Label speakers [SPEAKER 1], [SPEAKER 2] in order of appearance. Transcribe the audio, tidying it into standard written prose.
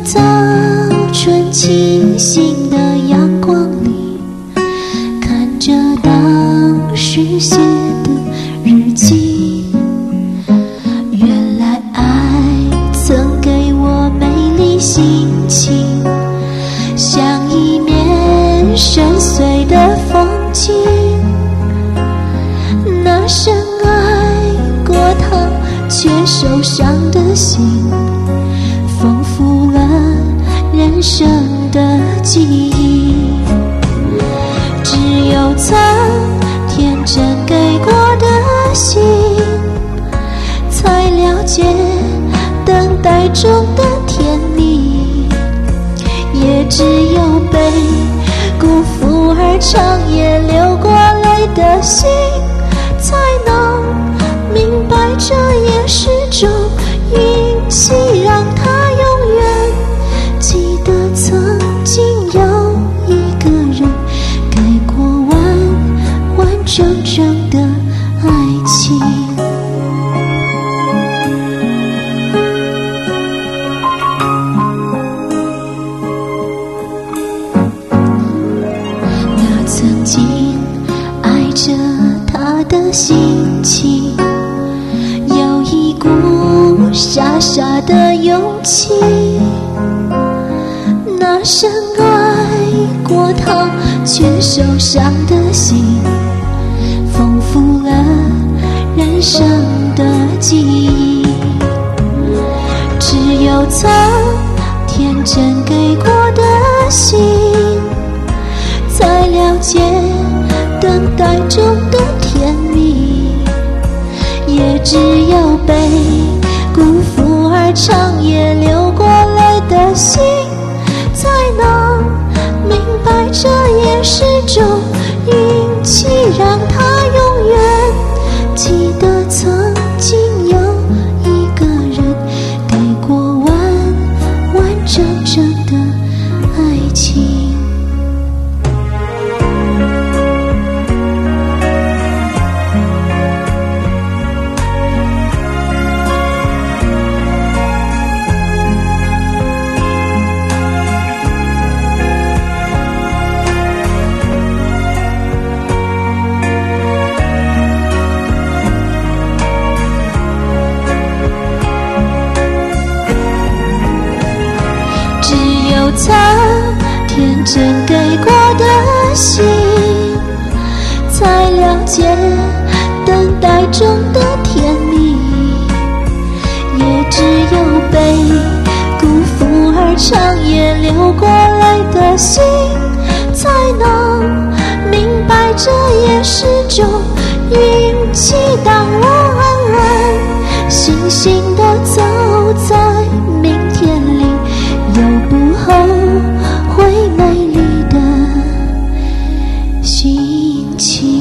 [SPEAKER 1] 早春清新的阳光里，看着当时写的日记，原来爱曾给我美丽心情，像一面深邃的风景。那深爱过他却受伤的心，丰富了人生的记忆。只有曾天真给过的心，才了解等待中的甜蜜。也只有被辜负而长夜流过泪的心，才能明白这也是种运气，让他永远记得曾经有一个人给过完完整整的爱情。那曾经爱着他的心情，有一股傻傻的勇气。那深爱过他却受伤的心，丰富了人生的记忆。只有曾天真给过的心，才了解等待中的甜蜜。也只有被辜负而长夜流过泪的心，才能明白这也是种运气，让他永远记得曾经有一个人给过完完整整的爱情。曾天真给过的心，才了解等待中的甜蜜。也只有被辜负而长夜流过泪的心，才能明白这也是种运气。当我安安心心地走在明天里，有不后会美丽的心情。